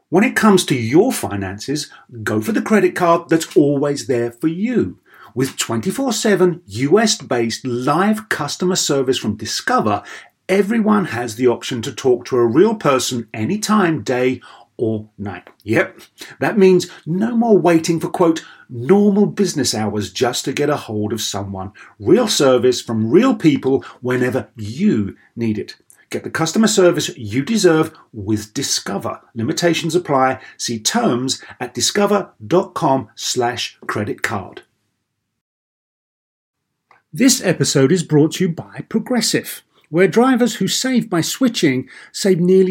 When it comes to your finances, go for the credit card that's always there for you. With 24/7 US-based live customer service from Discover, everyone has the option to talk to a real person anytime, day or night. Yep, that means no more waiting for, quote, normal business hours just to get a hold of someone. Real service from real people whenever you need it. Get the customer service you deserve with Discover. Limitations apply. See terms at discover.com/creditcard. This episode is brought to you by Progressive, where drivers who save by switching save nearly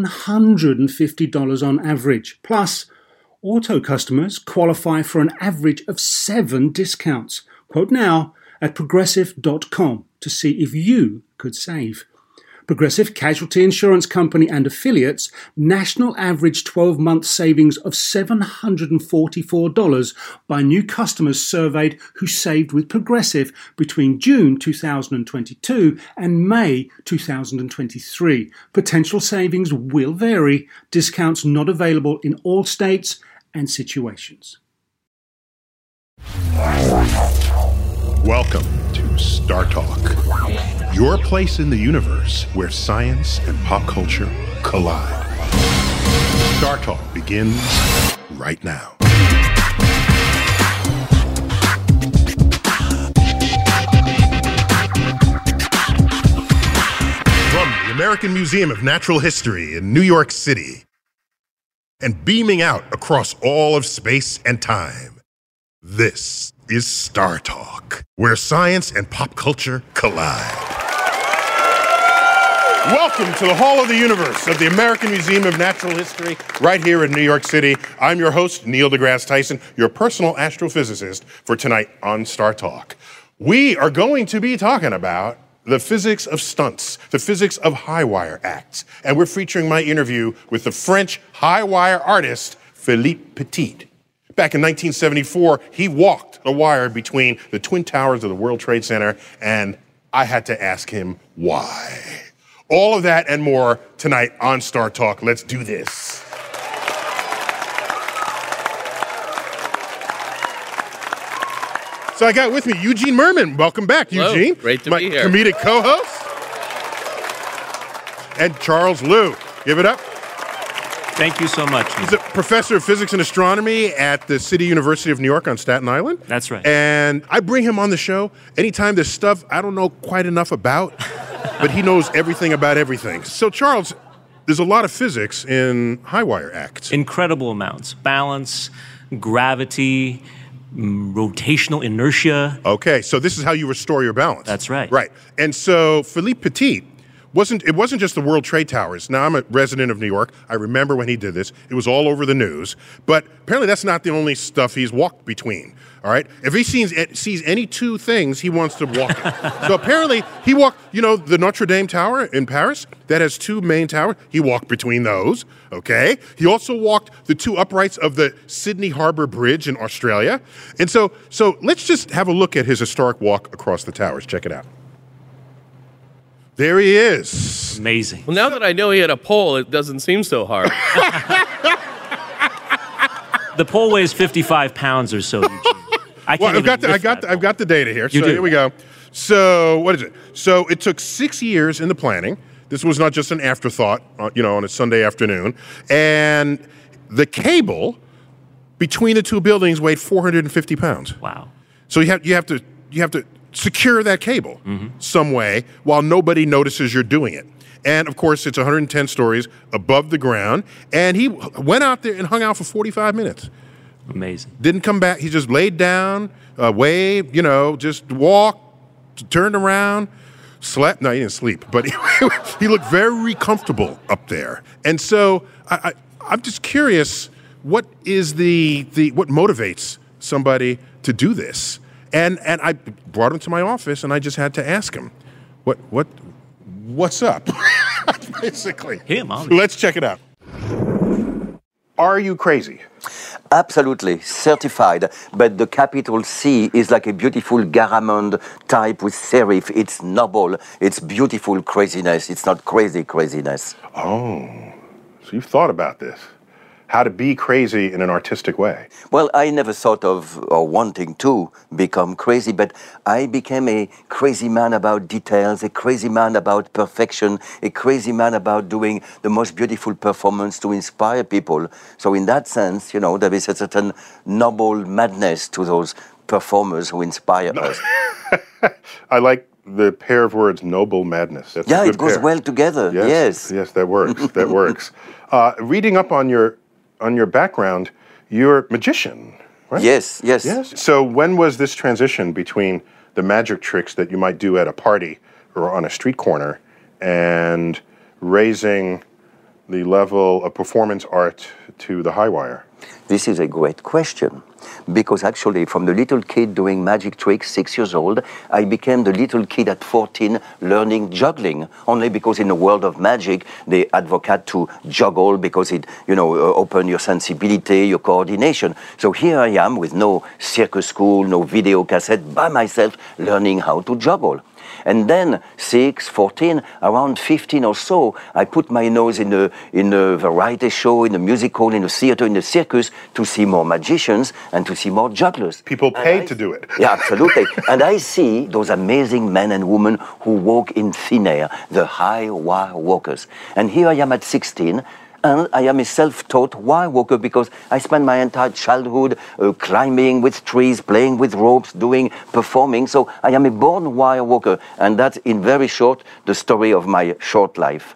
$750 on average. Plus, auto customers qualify for an average of 7 discounts. Quote now at progressive.com to see if you could save. Progressive Casualty Insurance Company and affiliates, national average 12-month savings of $744 by new customers surveyed who saved with Progressive between June 2022 and May 2023. Potential savings will vary. Discounts not available in all states and situations. Welcome to Star Talk, your place in the universe where science and pop culture collide. Star Talk begins right now. From the American Museum of Natural History in New York City, and beaming out across all of space and time, this is Star Talk, where science and pop culture collide. Welcome to the Hall of the Universe of the American Museum of Natural History, right here in New York City. I'm your host, Neil deGrasse Tyson, your personal astrophysicist for tonight on Star Talk. We are going to be talking about the physics of stunts, the physics of high wire acts, and we're featuring my interview with the French high wire artist, Philippe Petit. Back in 1974, he walked a wire between the Twin Towers of the World Trade Center, and I had to ask him why. All of that and more tonight on Star Talk. Let's do this. So I got with me Eugene Mirman. Welcome back, Hello. Eugene. Great to my be here. Comedic co-host. And Charles Liu. Give it up. Thank you so much. He's a professor of physics and astronomy at the City University of New York on Staten Island. That's right. And I bring him on the show anytime there's stuff I don't know quite enough about, but he knows everything about everything. So, Charles, there's a lot of physics in high wire acts. Incredible amounts. Balance, gravity, rotational inertia. Okay, so this is how you restore your balance. That's right. Right. And so Philippe Petit wasn't just the World Trade Towers. Now, I'm a resident of New York. I remember when he did this. It was all over the news. But apparently that's not the only stuff he's walked between. All right? If he sees any two things, he wants to walk it. So apparently he walked, the Notre Dame Tower in Paris, that has 2 main towers. He walked between those, okay? He also walked the 2 uprights of the Sydney Harbour Bridge in Australia. And so let's just have a look at his historic walk across the towers. Check it out. There he is. Amazing. Well, now that I know he had a pole, it doesn't seem so hard. The pole weighs 55 pounds or so, Eugene. I've got the data here. You so do. Here we go. So what is it? So it took 6 years in the planning. This was not just an afterthought, on a Sunday afternoon. And the cable between the 2 buildings weighed 450 pounds. Wow. So you have to secure that cable some way while nobody notices you're doing it. And, of course, it's 110 stories above the ground. And he went out there and hung out for 45 minutes. Amazing. Didn't come back. He just laid down, waved, just walked, turned around, slept. No, he didn't sleep. But he looked very comfortable up there. And so I'm just curious, what is what motivates somebody to do this? And I brought him to my office, and I just had to ask him, what's up? Basically. Let's check it out. Are you crazy? Absolutely, certified. But the capital C is like a beautiful Garamond type with serif. It's noble. It's beautiful craziness. It's not crazy craziness. Oh, so you've thought about this. how to be crazy in an artistic way. Well, I never thought of or wanting to become crazy, but I became a crazy man about details, a crazy man about perfection, a crazy man about doing the most beautiful performance to inspire people. So in that sense, you know, there is a certain noble madness to those performers who inspire us. I like the pair of words, noble madness. That's Yeah, a good it goes pair. well together. Yes. Yes, that works. That works. Reading up on your background, you're a magician, right? Yes. Yes. So when was this transition between the magic tricks that you might do at a party or on a street corner and raising the level of performance art to the high wire? This is a great question, because actually from the little kid doing magic tricks, 6 years old, I became the little kid at 14 learning juggling, only because in the world of magic, they advocate to juggle because it, open your sensibility, your coordination. So here I am with no circus school, no video cassette, by myself learning how to juggle. And then 6, 14, around 15 or so, I put my nose in a variety show, in a musical, in a theater, in a circus to see more magicians and to see more jugglers. People paid to do it. Yeah, absolutely. And I see those amazing men and women who walk in thin air, the high wire walkers. And here I am at 16, and I am a self-taught wire walker because I spent my entire childhood climbing with trees, playing with ropes, performing. So I am a born wire walker. And that's, in very short, the story of my short life.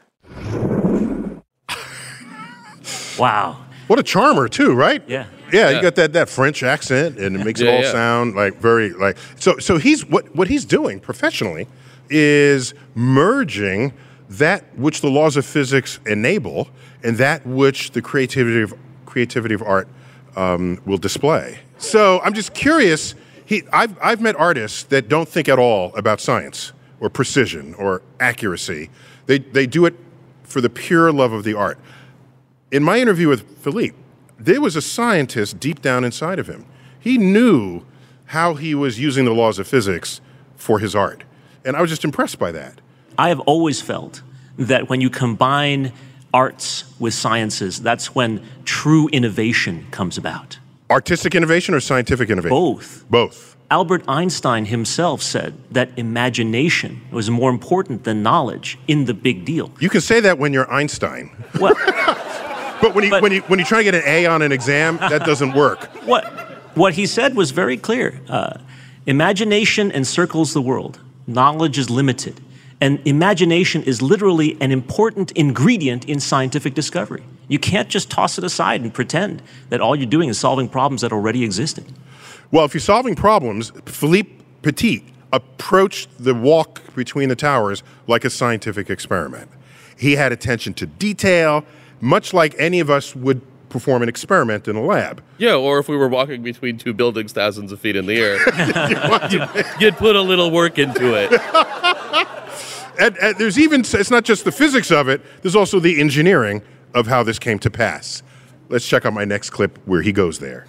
Wow. What a charmer, too, right? Yeah. Yeah, you got that French accent, and it makes it all sound like very like. So he's what he's doing professionally is merging that which the laws of physics enable and that which the creativity of art will display. So I'm just curious. I've met artists that don't think at all about science or precision or accuracy. They do it for the pure love of the art. In my interview with Philippe, there was a scientist deep down inside of him. He knew how he was using the laws of physics for his art. And I was just impressed by that. I have always felt that when you combine arts with sciences, that's when true innovation comes about. Artistic innovation or scientific innovation? Both. Both. Albert Einstein himself said that imagination was more important than knowledge in the big deal. You can say that when you're Einstein. Well, but when you try to get an A on an exam, that doesn't work. What he said was very clear. Imagination encircles the world. Knowledge is limited. And imagination is literally an important ingredient in scientific discovery. You can't just toss it aside and pretend that all you're doing is solving problems that already existed. Well, if you're solving problems, Philippe Petit approached the walk between the towers like a scientific experiment. He had attention to detail, much like any of us would perform an experiment in a lab. Yeah, or if we were walking between two buildings thousands of feet in the air, you'd put a little work into it. And there's even, it's not just the physics of it, there's also the engineering of how this came to pass. Let's check out my next clip where he goes there.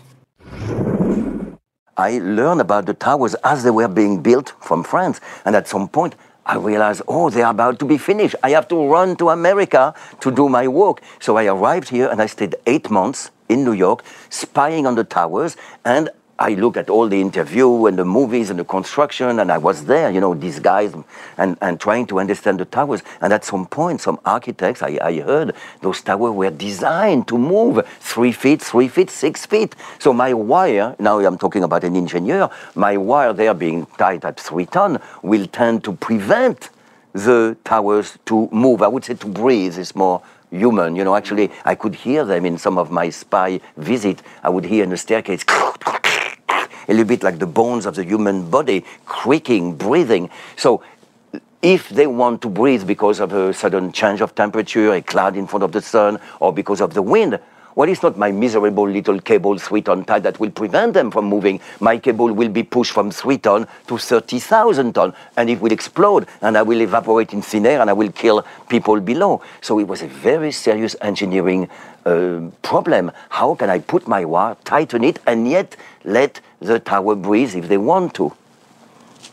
I learned about the towers as they were being built from France. And at some point, I realized, they're about to be finished. I have to run to America to do my work. So I arrived here and I stayed 8 months in New York, spying on the towers. And I looked at all the interview and the movies and the construction, and I was there, disguised and trying to understand the towers. And at some point, some architects, I heard those towers were designed to move 3 feet, 3 feet, 6 feet. So my wire, now I'm talking about an engineer, my wire there being tied at 3 tons will tend to prevent the towers to move. I would say to breathe is more human. Actually, I could hear them in some of my spy visit. I would hear in the staircase, a little bit like the bones of the human body, creaking, breathing. So if they want to breathe because of a sudden change of temperature, a cloud in front of the sun, or because of the wind, well, it's not my miserable little cable 3 ton tie that will prevent them from moving. My cable will be pushed from 3 ton to 30,000 ton, and it will explode, and I will evaporate in thin air, and I will kill people below. So it was a very serious engineering problem. How can I put my wire, tighten it, and yet let the tower breathe if they want to?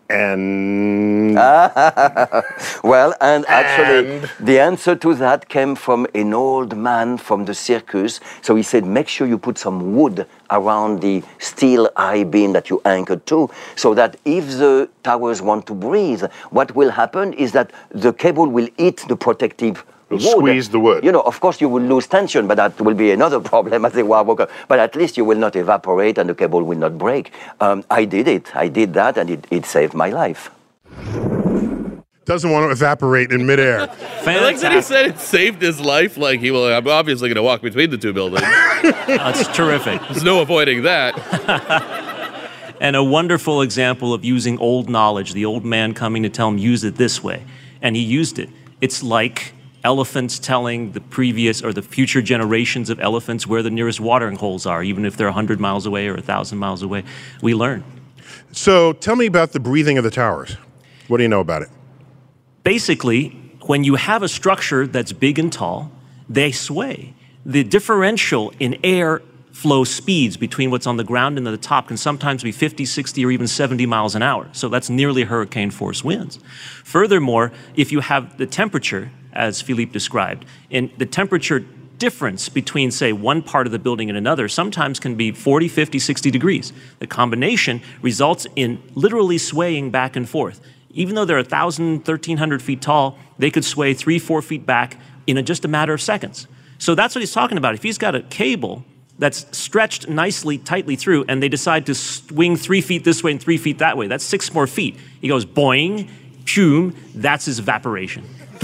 And Well, and actually, the answer to that came from an old man from the circus. So he said, make sure you put some wood around the steel I-beam that you anchored to, so that if the towers want to breathe, what will happen is that the cable will eat the protective wood. Squeeze the wood. You know, of course, you will lose tension, but that will be another problem as a wire worker. But at least you will not evaporate and the cable will not break. I did it. I did that, and it saved my life. doesn't want to evaporate in midair. I like that he said it saved his life. Like, I'm obviously going to walk between the two buildings. That's terrific. There's no avoiding that. And a wonderful example of using old knowledge, the old man coming to tell him, use it this way. And he used it. It's like elephants telling the previous or the future generations of elephants where the nearest watering holes are, even if they're 100 miles away or 1,000 miles away. We learn. So tell me about the breathing of the towers. What do you know about it? Basically, when you have a structure that's big and tall, they sway. The differential in air flow speeds between what's on the ground and the top can sometimes be 50, 60, or even 70 miles an hour. So that's nearly hurricane force winds. Furthermore, if you have the temperature, as Philippe described, and the temperature difference between, say, one part of the building and another sometimes can be 40, 50, 60 degrees. The combination results in literally swaying back and forth. Even though they're 1,000, 1,300 feet tall, they could sway 3, 4 feet back in just a matter of seconds. So that's what he's talking about. If he's got a cable that's stretched nicely, tightly through, and they decide to swing 3 feet this way and 3 feet that way, that's 6 more feet. He goes boing, pum, that's his evaporation.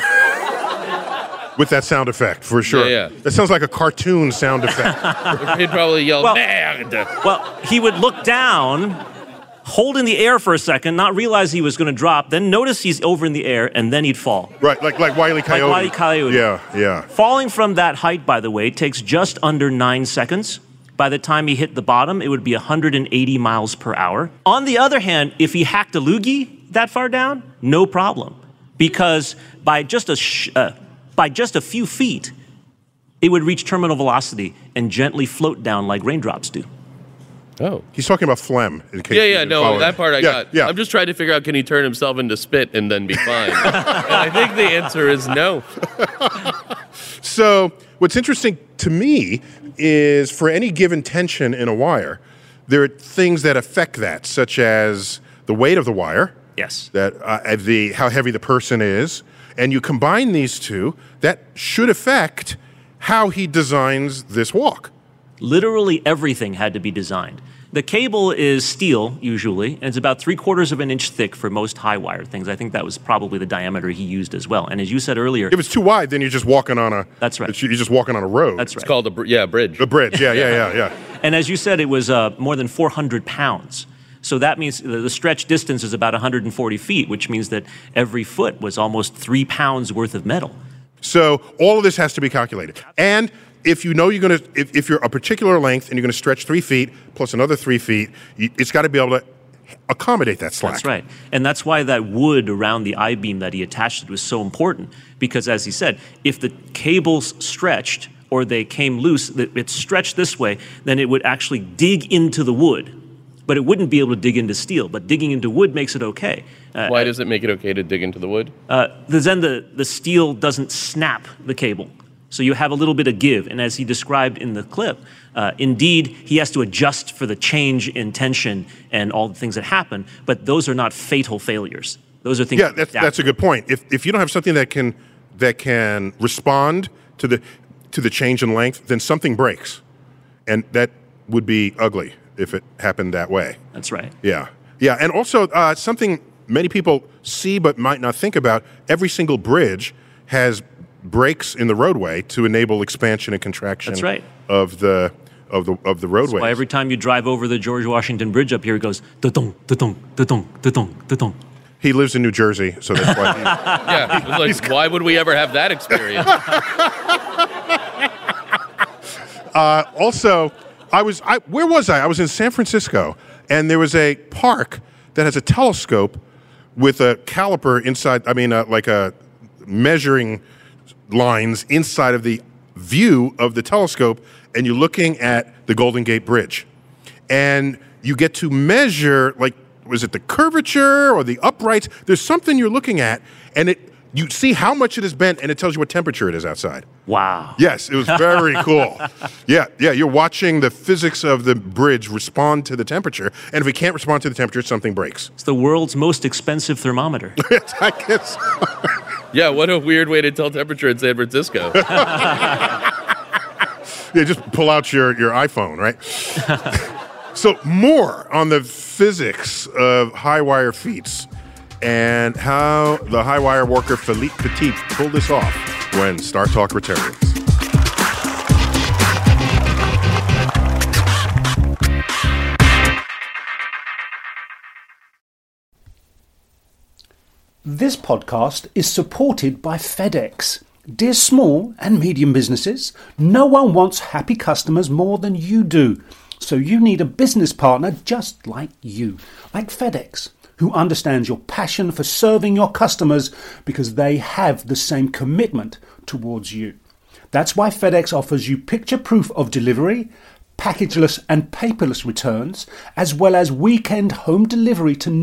With that sound effect, for sure. Yeah. That sounds like a cartoon sound effect. He'd probably yell, Well- "Merde!" Well, he would look down, hold in the air for a second, not realize he was going to drop, then notice he's over in the air, and then he'd fall. Right, like Wile E. Coyote. Wile E. Coyote. Yeah. Falling from that height, by the way, takes just under 9 seconds. By the time he hit the bottom, it would be 180 miles per hour. On the other hand, if he hacked a loogie that far down, no problem. Because by just a few feet, it would reach terminal velocity and gently float down like raindrops do. Oh. He's talking about phlegm. In case Yeah, no, that part I got. Yeah. I'm just trying to figure out, can he turn himself into spit and then be fine? And I think the answer is no. So what's interesting to me is for any given tension in a wire, there are things that affect that, such as the weight of the wire, Yes. that how heavy the person is, and you combine these two, that should affect how he designs this walk. Literally everything had to be designed. The cable is steel, usually, and it's about 3/4 of an inch thick for most high wire things. I think that was probably the diameter he used as well. And as you said earlier... If it's too wide, then you're just walking on a... That's right. You're just walking on a road. That's right. It's called a bridge. A bridge, yeah. And as you said, it was more than 400 pounds. So that means the stretch distance is about 140 feet, which means that every foot was almost 3 pounds worth of metal. So all of this has to be calculated. And if you know you're going to, if you're a particular length and you're going to stretch 3 feet plus another 3 feet, it's got to be able to accommodate that slack. That's right. And that's why that wood around the I-beam that he attached it was so important. Because as he said, if the cables stretched or they came loose, it stretched this way, then it would actually dig into the wood. But it wouldn't be able to dig into steel. But digging into wood makes it okay. Why does it make it okay to dig into the wood? Then the steel doesn't snap the cable. So you have a little bit of give. And as he described in the clip, indeed, he has to adjust for the change in tension and all the things that happen. But those are not fatal failures. Those are things. Yeah, that's a good point. If you don't have something that can respond to the change in length, then something breaks, and that would be ugly if it happened that way. That's right. Yeah, and also something many people see but might not think about: every single bridge has breaks in the roadway to enable expansion and contraction. That's right. Of the roadways. That's why every time you drive over the George Washington Bridge up here, it goes da-dong, da-dong, da-dong, da-dong, da-dong. He lives in New Jersey, so that's why. Yeah, it's like, why would we ever have that experience? Also, where was I? I was in San Francisco, and there was a park that has a telescope with a caliper inside. Like a measuring lines inside of the view of the telescope, and you're looking at the Golden Gate Bridge, and you get to measure. Like was it the curvature or the uprights? There's something you're looking at, and you see how much it is bent, and it tells you what temperature it is outside. Wow. Yes, it was very cool. Yeah, you're watching the physics of the bridge respond to the temperature, and if it can't respond to the temperature, something breaks. It's the world's most expensive thermometer. I guess. Yeah, what a weird way to tell temperature in San Francisco. Yeah, just pull out your iPhone, right? So more on the physics of high-wire feats and how the high-wire worker Philippe Petit pulled this off when Star Talk returns. This podcast is supported by FedEx. Dear small and medium businesses, no one wants happy customers more than you do. So you need a business partner just like you, like FedEx, who understands your passion for serving your customers because they have the same commitment towards you. That's why FedEx offers you picture proof of delivery, packageless and paperless returns, as well as weekend home delivery to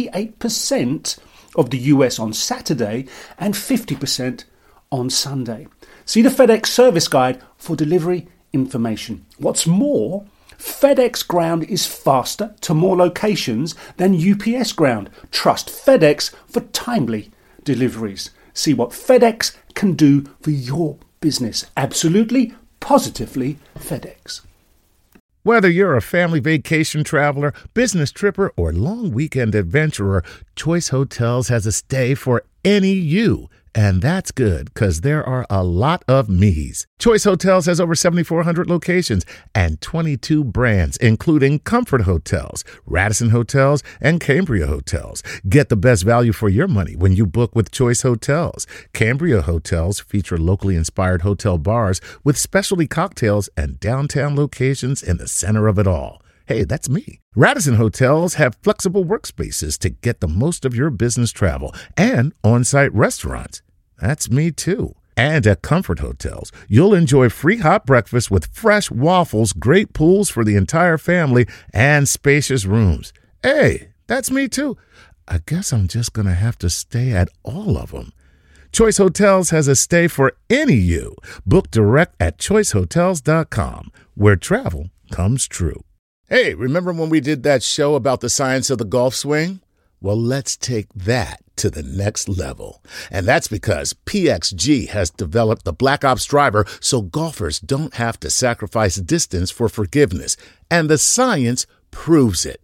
98% of the US on Saturday and 50% on Sunday. See the FedEx service guide for delivery information. What's more, FedEx Ground is faster to more locations than UPS Ground. Trust FedEx for timely deliveries. See what FedEx can do for your business. Absolutely, positively FedEx. Whether you're a family vacation traveler, business tripper, or long weekend adventurer, Choice Hotels has a stay for any you. And that's good, because there are a lot of me's. Choice Hotels has over 7,400 locations and 22 brands, including Comfort Hotels, Radisson Hotels, and Cambria Hotels. Get the best value for your money when you book with Choice Hotels. Cambria Hotels feature locally inspired hotel bars with specialty cocktails and downtown locations in the center of it all. Hey, that's me. Radisson Hotels have flexible workspaces to get the most of your business travel and on-site restaurants. That's me too. And at Comfort Hotels, you'll enjoy free hot breakfast with fresh waffles, great pools for the entire family, and spacious rooms. Hey, that's me too. I guess I'm just going to have to stay at all of them. Choice Hotels has a stay for any you. Book direct at choicehotels.com, where travel comes true. Hey, remember when we did that show about the science of the golf swing? Well, let's take that to the next level. And that's because PXG has developed the Black Ops driver so golfers don't have to sacrifice distance for forgiveness. And the science proves it.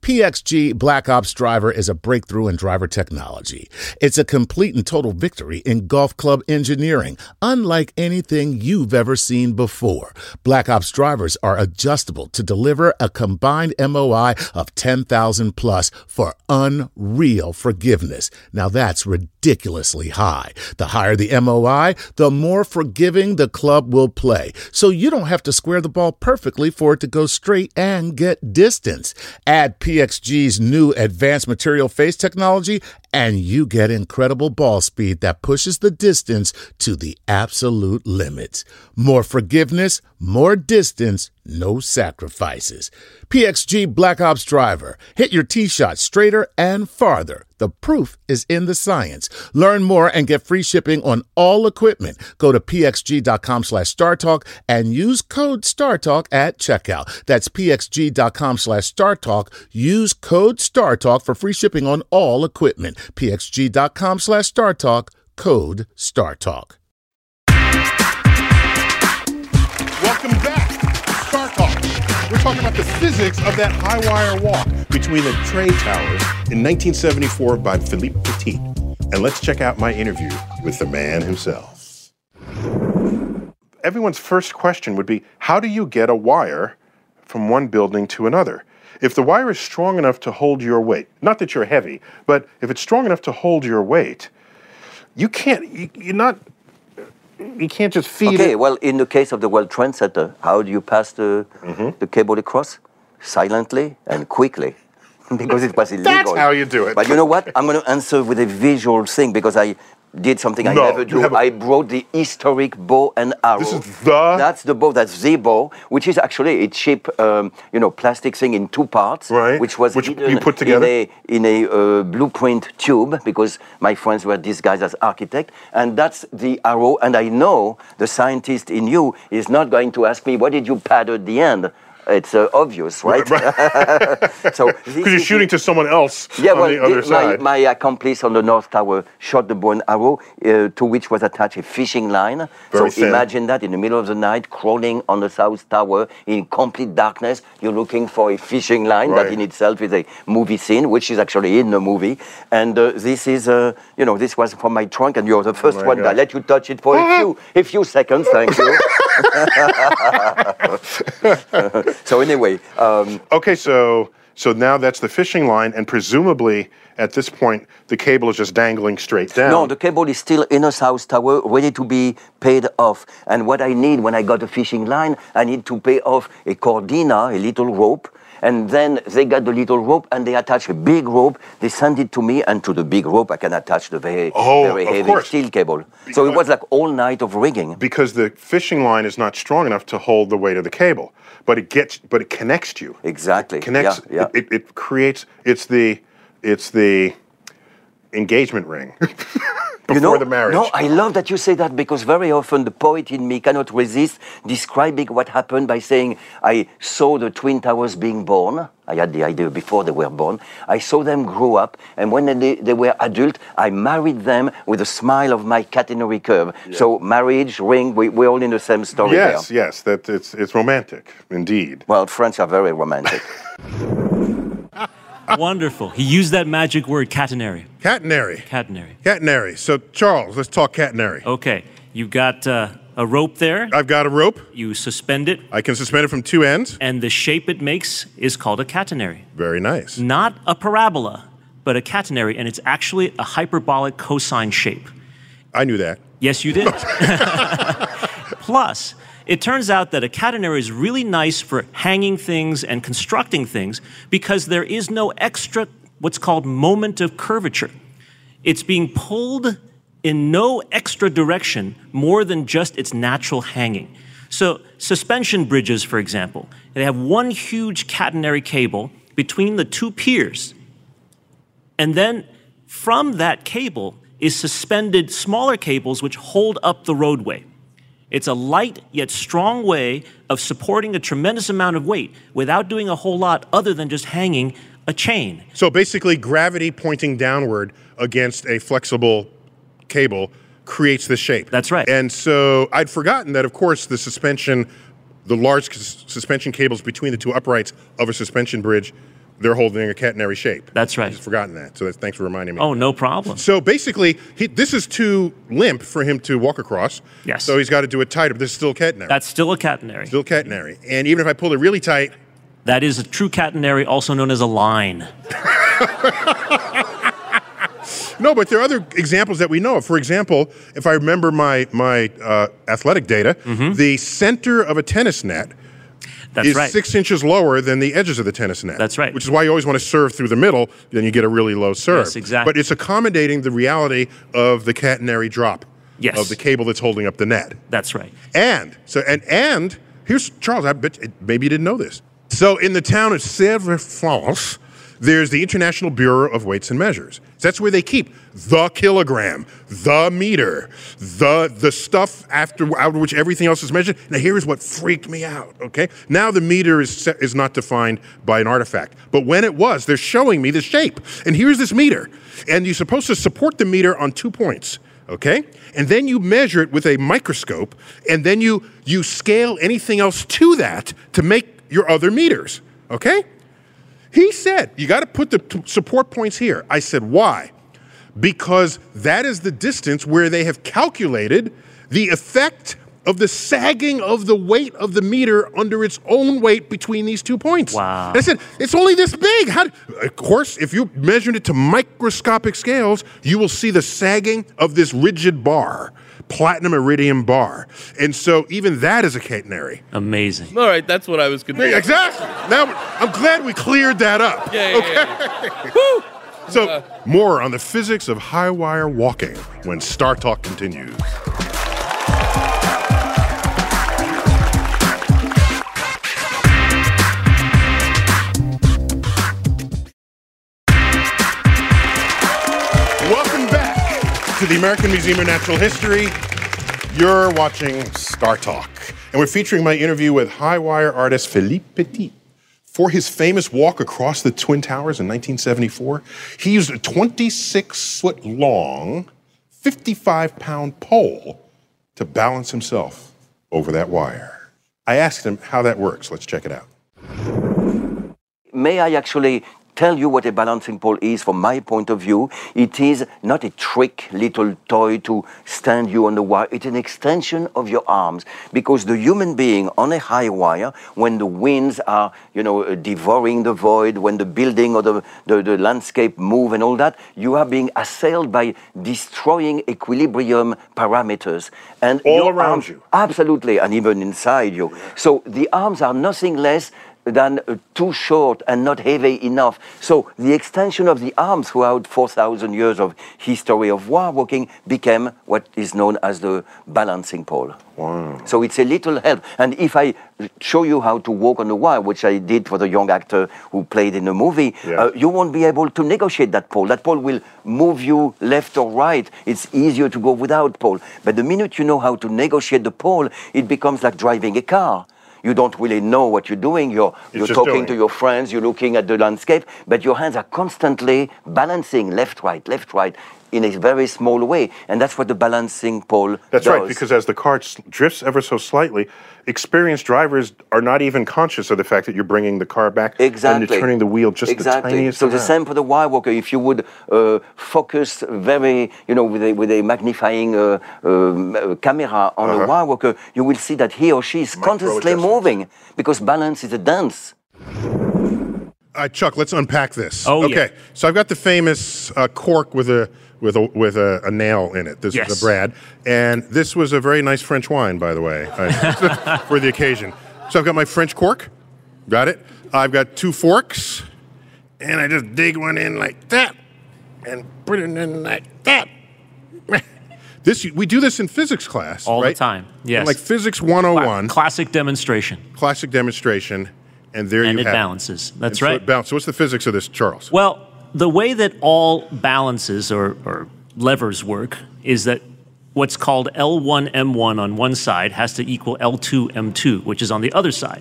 PXG Black Ops driver is a breakthrough in driver technology. It's a complete and total victory in golf club engineering, unlike anything you've ever seen before. Black Ops drivers are adjustable to deliver a combined MOI of 10,000 plus for unreal forgiveness. Now that's ridiculously high. The higher the MOI, the more forgiving the club will play. So you don't have to square the ball perfectly for it to go straight and get distance. Add PXG's new advanced material face technology, and you get incredible ball speed that pushes the distance to the absolute limits. More forgiveness, more distance, no sacrifices. PXG Black Ops driver. Hit your tee shot straighter and farther. The proof is in the science. Learn more and get free shipping on all equipment. Go to pxg.com/StarTalk and use code StarTalk at checkout. That's pxg.com/StarTalk. Use code StarTalk for free shipping on all equipment. pxg.com/StarTalk, code StarTalk. Welcome back to Star Talk. We're talking about the physics of that high-wire walk between the trade towers in 1974 by Philippe Petit. And let's check out my interview with the man himself. Everyone's first question would be, how do you get a wire from one building to another? If the wire is strong enough to hold your weight, not that you're heavy, but if it's strong enough to hold your weight, you can't just feed it. Okay, well, in the case of the World Trade Center, how do you pass the cable across? Silently and quickly, because it was illegal. That's how you do it. But you know what? I'm going to answer with a visual thing, because I did something I No, never you do. have a- I brought the historic bow and arrow. This is the- That's the bow. That's the bow, which is actually a cheap, plastic thing in two parts, Right. which was Which hidden you put together? in a blueprint tube because my friends were disguised as architects, and that's the arrow. And I know the scientist in you is not going to ask me, what did you pad at the end? It's obvious, right? So Because you're shooting to someone else on the other side. my accomplice on the North Tower shot the bow and arrow, to which was attached a fishing line. Very So thin. imagine that in the middle of the night, crawling on the South Tower in complete darkness, you're looking for a fishing line. Right. That in itself is a movie scene, which is actually in the movie. And this is, this was from my trunk, and you're the first my one. I God. let you touch it for a few seconds. Thank you. So anyway, Okay, so now that's the fishing line, and presumably at this point the cable is just dangling straight down. no, the cable is still in a South Tower, ready to be paid off. And what I need when I got a fishing line, I need to pay off a cordina, a little rope. And then they got the little rope and they attach a big rope. They send it to me, and to the big rope I can attach the very of heavy course. steel cable. So it was like all night of rigging. Because the fishing line is not strong enough to hold the weight of the cable, but it connects you. Exactly. Connects. Yeah. It creates. It's the engagement ring before the marriage. No, I love that you say that, because very often the poet in me cannot resist describing what happened by saying, I saw the Twin Towers being born. I had the idea before they were born. I saw them grow up, and when they were adult, I married them with a smile of my catenary curve. Yeah. So marriage, ring, we're all in the same story Yes, there. yes, that it's romantic, indeed. Well, French are very romantic. Wonderful. He used that magic word, catenary. Catenary. Catenary. Catenary. So, Charles, let's talk catenary. Okay, you got a rope there. I've got a rope. You suspend it, I can suspend it from two ends. and the shape it makes is called a catenary. Very nice. Not a parabola, but a catenary, and it's actually a hyperbolic cosine shape. I knew that. Yes, you did. Plus, it turns out that a catenary is really nice for hanging things and constructing things because there is no extra, what's called moment of curvature. It's being pulled in no extra direction more than just its natural hanging. So suspension bridges, for example, they have one huge catenary cable between the two piers. And then from that cable is suspended smaller cables which hold up the roadway. It's a light yet strong way of supporting a tremendous amount of weight without doing a whole lot other than just hanging a chain. So basically, gravity pointing downward against a flexible cable creates this shape. That's right. And so I'd forgotten that, of course, the large suspension cables between the two uprights of a suspension bridge, they're holding a catenary shape. That's right. I'd forgotten that. So thanks for reminding me. Oh, no problem. So basically, this is too limp for him to walk across. Yes. So he's got to do it tighter. But this is still catenary. That's still a catenary. Still catenary. And even if I pulled it really tight, That is a true catenary, also known as a line. no, but there are other examples that we know of. For example, if I remember my athletic data, the center of a tennis net That's is right. 6 inches lower than the edges of the tennis net. That's right. Which is why you always want to serve through the middle, then you get a really low serve. Yes, exactly. But it's accommodating the reality of the catenary drop Yes. of the cable that's holding up the net. That's right. And here's Charles, I bet maybe you didn't know this. So in the town of Sèvres-France, there's the International Bureau of Weights and Measures. So that's where they keep the kilogram, the meter, the stuff out of which everything else is measured. Now here's what freaked me out, okay? Now the meter is not defined by an artifact. But when it was, they're showing me the shape. And here's this meter. And you're supposed to support the meter on 2 points, okay? And then you measure it with a microscope, and then you scale anything else to that to make your other meters, okay? He said, you got to put the support points here. I said, why? Because that is the distance where they have calculated the effect of the sagging of the weight of the meter under its own weight between these 2 points. Wow. And I said, it's only this big. Of course, if you measured it to microscopic scales, you will see the sagging of this rigid bar, platinum iridium bar. And so even that is a catenary. Amazing. All right, that's what I was confused. Exactly. Now, I'm glad we cleared that up. Yeah. Woo! So, more on the physics of high wire walking when Star Talk continues. Welcome back to the American Museum of Natural History. You're watching Star Talk, and we're featuring my interview with high wire artist Philippe Petit. For his famous walk across the Twin Towers in 1974, he used a 26-foot-long, 55-pound pole to balance himself over that wire. I asked him how that works. Let's check it out. May I actually tell you what a balancing pole is from my point of view? It is not a trick little toy to stand you on the wire. It's an extension of your arms, because the human being on a high wire, when the winds are, devouring the void, when the building or the landscape move and all that, you are being assailed by destroying equilibrium parameters. And all around you. Absolutely, and even inside you. So the arms are nothing less than too short and not heavy enough. So the extension of the arms throughout 4,000 years of history of wire walking became what is known as the balancing pole. Wow. So it's a little help. And if I show you how to walk on the wire, which I did for the young actor who played in the movie, you won't be able to negotiate that pole. That pole will move you left or right. It's easier to go without pole. But the minute you know how to negotiate the pole, it becomes like driving a car. You don't really know what you're doing. You're talking to your friends, you're looking at the landscape, but your hands are constantly balancing left, right, in a very small way. And that's what the balancing pole That's does. right, because as the car drifts ever so slightly, experienced drivers are not even conscious of the fact that you're bringing the car back and you're turning the wheel just the tiniest So amount. the same for the wire walker. If you would focus very, with a magnifying camera on a wire walker, you will see that he or she is constantly moving, because balance is a dance. Chuck, let's unpack this. Oh, okay, so I've got the famous cork with a nail in it. This is a Brad, and this was a very nice French wine, by the way, for the occasion. So I've got my French cork, got it. I've got 2 forks, and I just dig one in like that, and put it in like that. We do this in physics class, all right? the time. Yes, Like Physics 101. Classic demonstration. Classic demonstration, and there you have it. And it balances. That's So right. it balances. So what's the physics of this, Charles? Well, the way that all balances or levers work is that what's called L1 M1 on one side has to equal L2 M2, which is on the other side.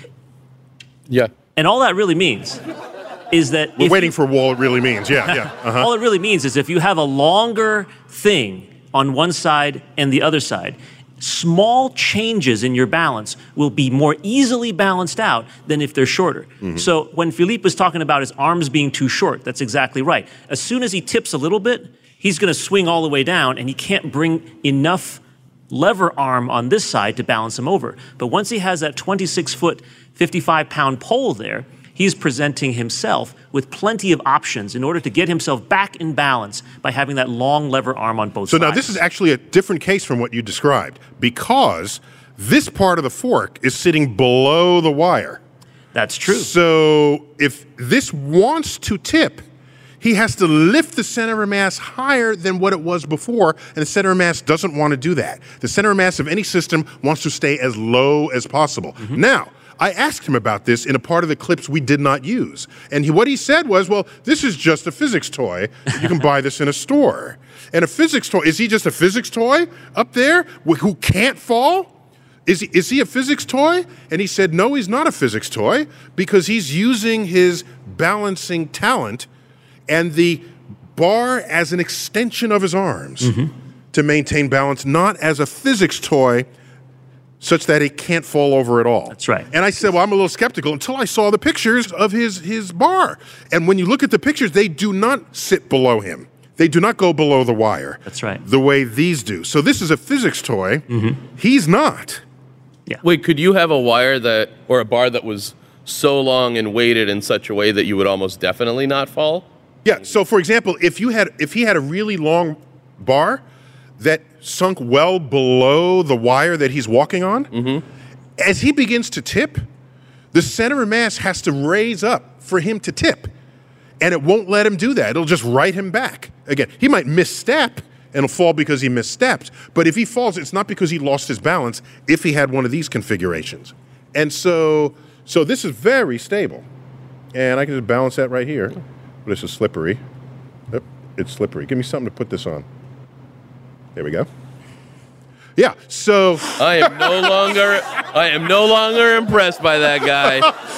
Yeah. And all that really means is that We're waiting for what it really means. Yeah. all it really means is if you have a longer thing on one side and the other side, small changes in your balance will be more easily balanced out than if they're shorter. Mm-hmm. So when Philippe was talking about his arms being too short, that's exactly right. As soon as he tips a little bit, he's going to swing all the way down, and he can't bring enough lever arm on this side to balance him over. But once he has that 26-foot, 55-pound pole there, he's presenting himself with plenty of options in order to get himself back in balance by having that long lever arm on both sides. So now this is actually a different case from what you described, because this part of the fork is sitting below the wire. That's true. So if this wants to tip, he has to lift the center of mass higher than what it was before, and the center of mass doesn't want to do that. The center of mass of any system wants to stay as low as possible. Mm-hmm. Now, I asked him about this in a part of the clips we did not use. And what he said was, well, this is just a physics toy. You can buy this in a store. And a physics toy, is he just a physics toy up there who can't fall? Is he a physics toy? And he said, no, he's not a physics toy, because he's using his balancing talent and the bar as an extension of his arms to maintain balance, not as a physics toy such that it can't fall over at all. That's right. And I said, well, I'm a little skeptical until I saw the pictures of his bar. And when you look at the pictures, they do not sit below him. They do not go below the wire. That's right. The way these do. So this is a physics toy. He's not. Yeah. Wait, could you have a wire or a bar that was so long and weighted in such a way that you would almost definitely not fall? Yeah, so for example, if he had a really long bar that sunk well below the wire that he's walking on, as he begins to tip, the center of mass has to raise up for him to tip. And it won't let him do that. It'll just write him back. Again, he might misstep, and it'll fall because he misstepped. But if he falls, it's not because he lost his balance if he had one of these configurations. And so this is very stable. And I can just balance that right here. This is slippery. Yep, it's slippery. Give me something to put this on. There we go. Yeah, so I am no longer impressed by that guy.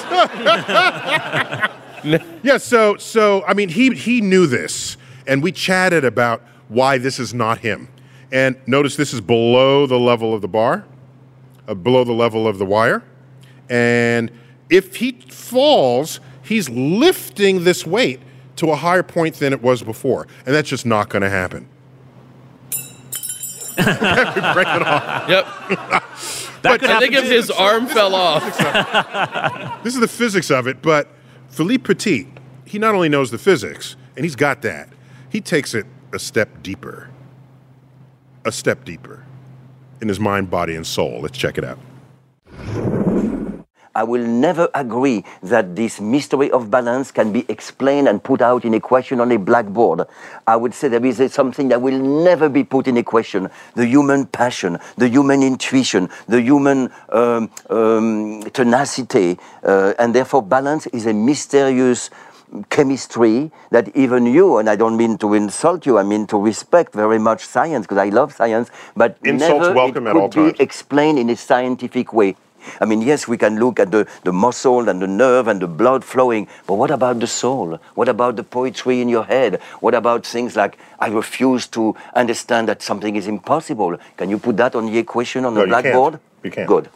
yeah, so I mean he knew this, and we chatted about why this is not him. And notice this is below the level of the bar, below the level of the wire. And if he falls, he's lifting this weight to a higher point than it was before, and that's just not going to happen. We break it off. Yep. I think if his arm fell off. This is the physics of it, but Philippe Petit, he not only knows the physics, and he's got that, he takes it a step deeper in his mind, body, and soul. Let's check it out. I will never agree that this mystery of balance can be explained and put out in a question on a blackboard. I would say there is something that will never be put in a question. The human passion, the human intuition, the human tenacity, and therefore balance is a mysterious chemistry that even you, and I don't mean to insult you, I mean to respect very much science, because I love science, but insults never welcome it at all could be times. explained in a scientific way. I mean, yes, we can look at the muscle and the nerve and the blood flowing, but what about the soul? What about the poetry in your head? What about things like, I refuse to understand that something is impossible? Can you put that on the equation on the blackboard? You can't. Good.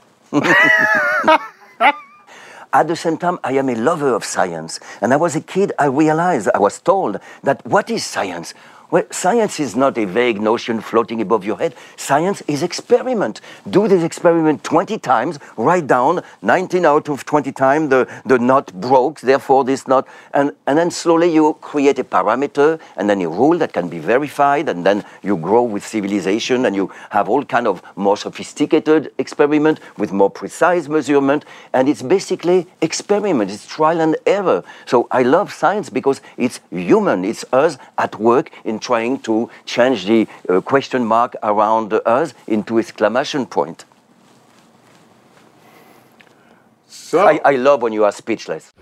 At the same time, I am a lover of science. And I was a kid, I was told that what is science? Well, science is not a vague notion floating above your head. Science is experiment. Do this experiment 20 times, write down 19 out of 20 times the knot broke, therefore this knot, and then slowly you create a parameter and then a rule that can be verified, and then you grow with civilization and you have all kind of more sophisticated experiment with more precise measurement, and it's basically experiment, it's trial and error. So I love science because it's human, it's us at work in trying to change the question mark around us into exclamation point. So I love when you are speechless.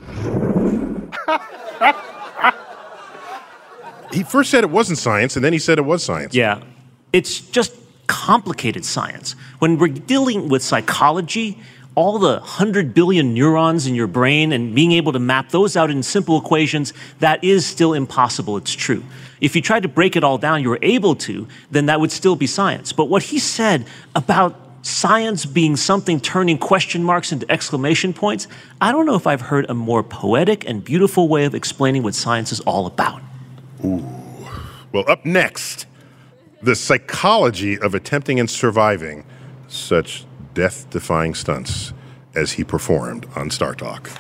He first said it wasn't science, and then he said it was science. Yeah. It's just complicated science. When we're dealing with psychology, all the 100 billion neurons in your brain and being able to map those out in simple equations, that is still impossible, it's true. If you tried to break it all down, you were able to, then that would still be science. But what he said about science being something turning question marks into exclamation points, I don't know if I've heard a more poetic and beautiful way of explaining what science is all about. Ooh. Well, up next, the psychology of attempting and surviving such death-defying stunts as he performed on Star Talk.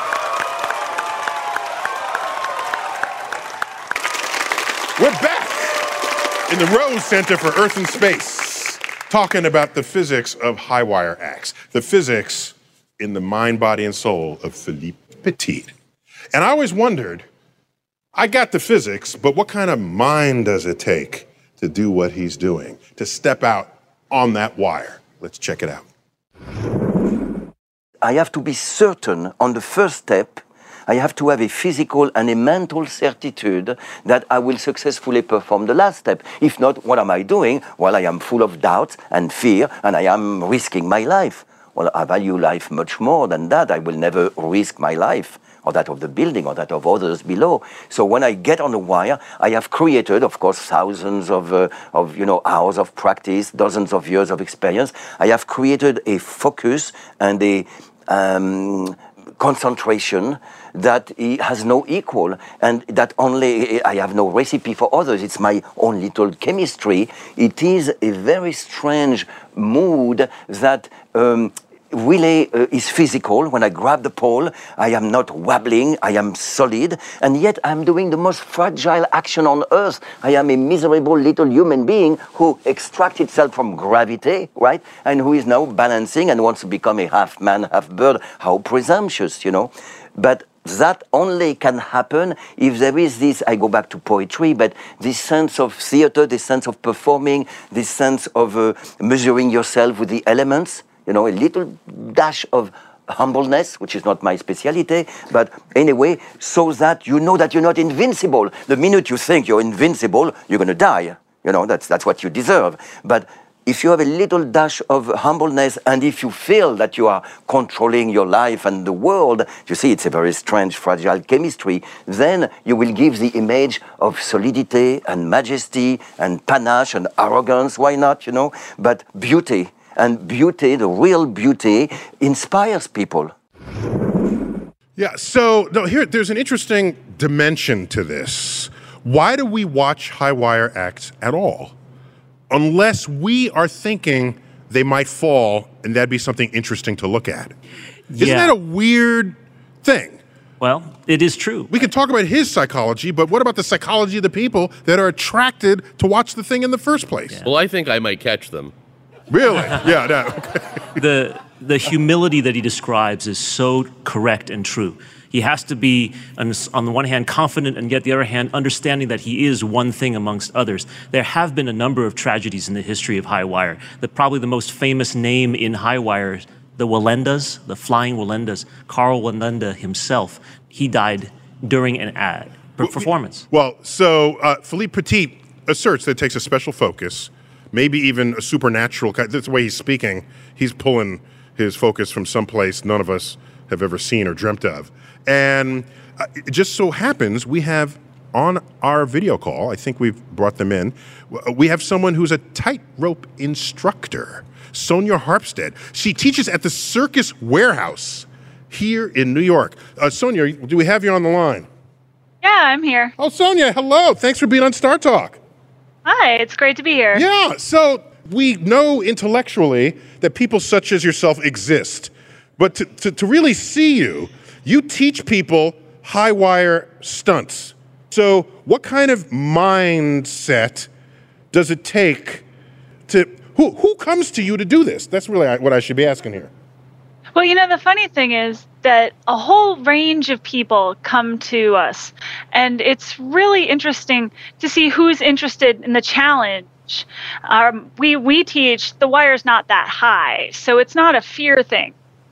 We're back in the Rose Center for Earth and Space, talking about the physics of high wire acts, the physics in the mind, body, and soul of Philippe Petit. And I always wondered, I got the physics, but what kind of mind does it take to do what he's doing, to step out on that wire? Let's check it out. I have to be certain on the first step. I have to have a physical and a mental certitude that I will successfully perform the last step. If not, what am I doing? Well, I am full of doubts and fear, and I am risking my life. Well, I value life much more than that. I will never risk my life, or that of the building, or that of others below. So when I get on the wire, I have created, of course, thousands of hours of practice, dozens of years of experience. I have created a focus and a concentration that has no equal, and that only I have no recipe for others. It's my own little chemistry. It is a very strange mood that really is physical. When I grab the pole, I am not wobbling, I am solid, and yet I'm doing the most fragile action on earth. I am a miserable little human being who extracts itself from gravity, right? And who is now balancing and wants to become a half man, half bird. How presumptuous, you know? But that only can happen if there is this, I go back to poetry, but this sense of theater, this sense of performing, this sense of measuring yourself with the elements, a little dash of humbleness, which is not my speciality, but anyway, so that you know that you're not invincible. The minute you think you're invincible, you're going to die. That's what you deserve. But if you have a little dash of humbleness, and if you feel that you are controlling your life and the world, you see, it's a very strange, fragile chemistry, then you will give the image of solidity and majesty and panache and arrogance, why not, but beauty. And beauty, the real beauty, inspires people. Yeah, so there's an interesting dimension to this. Why do we watch high wire acts at all? Unless we are thinking they might fall and that'd be something interesting to look at. Isn't that a weird thing? Well, it is true. We can talk about his psychology, but what about the psychology of the people that are attracted to watch the thing in the first place? Yeah. Well, I think I might catch them. Really? Yeah, no. The humility that he describes is so correct and true. He has to be, on the one hand, confident, and yet the other hand, understanding that he is one thing amongst others. There have been a number of tragedies in the history of high wire. Probably the most famous name in high wire, the Wallendas, the flying Wallendas, Carl Wallenda himself, he died during an ad performance. Well, so Philippe Petit asserts that it takes a special focus, maybe even a supernatural kind. That's the way he's speaking. He's pulling his focus from someplace none of us have ever seen or dreamt of. And it just so happens we have on our video call, I think we've brought them in, we have someone who's a tightrope instructor, Sonia Harpstead. She teaches at the Circus Warehouse here in New York. Sonia, do we have you on the line? Yeah, I'm here. Oh, Sonia, hello. Thanks for being on Star Talk. Hi, it's great to be here. Yeah, so we know intellectually that people such as yourself exist, but to really see you, you teach people high wire stunts. So what kind of mindset does it take to, who comes to you to do this? That's really what I should be asking here. Well, the funny thing is that a whole range of people come to us, and it's really interesting to see who's interested in the challenge. We teach the wire's not that high, so it's not a fear thing.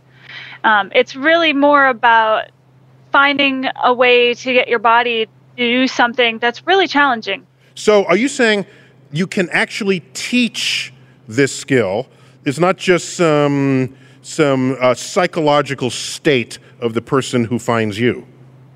It's really more about finding a way to get your body to do something that's really challenging. So are you saying you can actually teach this skill? It's not just some psychological state of the person who finds you?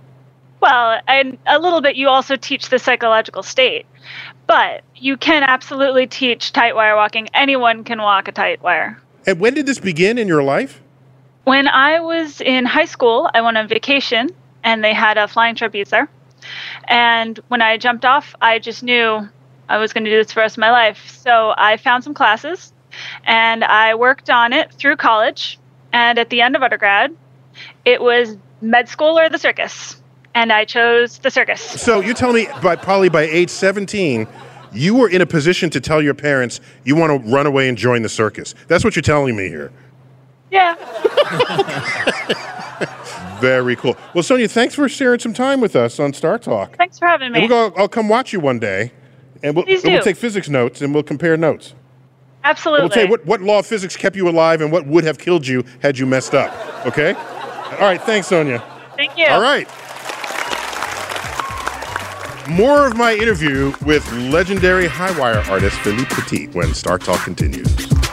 Well, and a little bit you also teach the psychological state. But you can absolutely teach tight wire walking. Anyone can walk a tight wire. And when did this begin in your life? When I was in high school, I went on vacation, and they had a flying trapeze there. And when I jumped off, I just knew I was going to do this for the rest of my life. So I found some classes, and I worked on it through college. And at the end of undergrad, it was med school or the circus. And I chose the circus. So you're telling me probably by age 17, you were in a position to tell your parents you want to run away and join the circus. That's what you're telling me here. Yeah. Very cool. Well, Sonia, thanks for sharing some time with us on Star Talk. Thanks for having me. And I'll come watch you one day, and we'll take physics notes, and we'll compare notes. Absolutely. And we'll tell you what law of physics kept you alive and what would have killed you had you messed up. Okay? All right. Thanks, Sonia. Thank you. All right. More of my interview with legendary high wire artist Philippe Petit when Star Talk continues.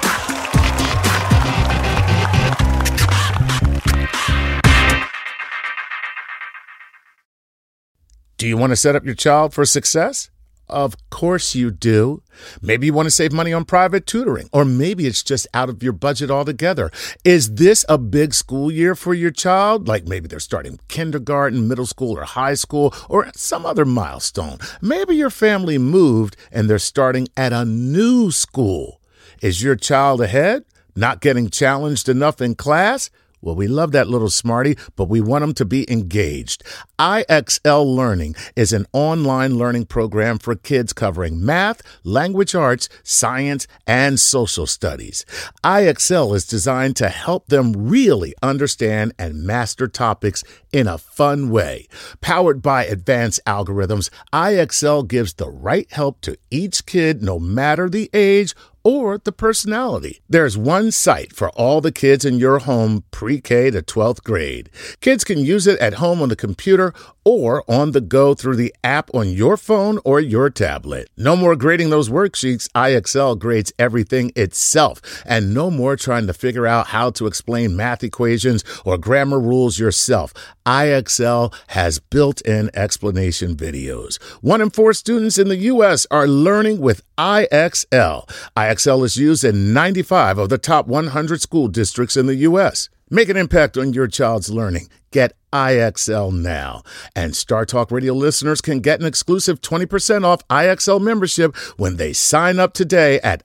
Do you want to set up your child for success? Of course you do. Maybe you want to save money on private tutoring, or maybe it's just out of your budget altogether. Is this a big school year for your child? Like maybe they're starting kindergarten, middle school, or high school, or some other milestone. Maybe your family moved and they're starting at a new school. Is your child ahead? Not getting challenged enough in class? Well, we love that little smarty, but we want them to be engaged. IXL Learning is an online learning program for kids covering math, language arts, science, and social studies. IXL is designed to help them really understand and master topics in a fun way. Powered by advanced algorithms, IXL gives the right help to each kid no matter the age or the personality. There's one site for all the kids in your home pre-K to 12th grade. Kids can use it at home on the computer or on the go through the app on your phone or your tablet. No more grading those worksheets. IXL grades everything itself. And no more trying to figure out how to explain math equations or grammar rules yourself. IXL has built-in explanation videos. 1 in 4 students in the U.S. are learning with IXL. IXL is used in 95 of the top 100 school districts in the U.S. Make an impact on your child's learning. Get IXL now. And Star Talk Radio listeners can get an exclusive 20% off IXL membership when they sign up today at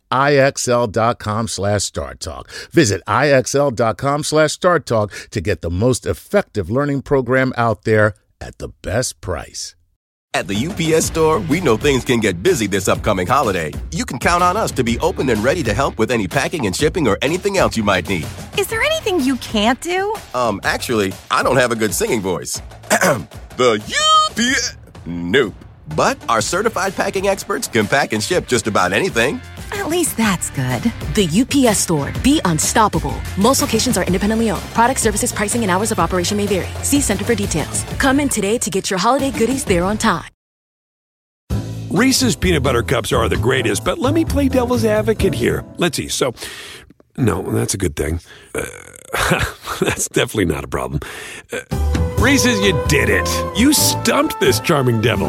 IXL.com/StarTalk. Visit IXL.com/StarTalk to get the most effective learning program out there at the best price. At the UPS Store, we know things can get busy this upcoming holiday. You can count on us to be open and ready to help with any packing and shipping or anything else you might need. Is there anything you can't do? Actually, I don't have a good singing voice. The UPS... Nope. But our certified packing experts can pack and ship just about anything. At least that's good. The UPS Store. Be unstoppable. Most locations are independently owned. Product, services, pricing, and hours of operation may vary. See Center for details. Come in today to get your holiday goodies there on time. Reese's Peanut Butter Cups are the greatest, but let me play devil's advocate here. Let's see. So, no, that's a good thing. That's definitely not a problem. Reese's, you did it. You stumped this charming devil.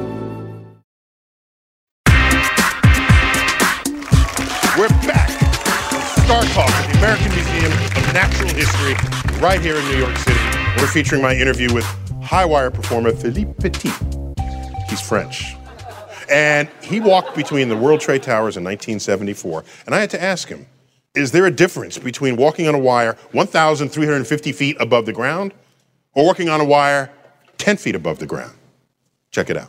We're back. Star Talk at the American Museum of Natural History right here in New York City. We're featuring my interview with high-wire performer Philippe Petit. He's French. And he walked between the World Trade Towers in 1974. And I had to ask him, is there a difference between walking on a wire 1,350 feet above the ground or walking on a wire 10 feet above the ground? Check it out.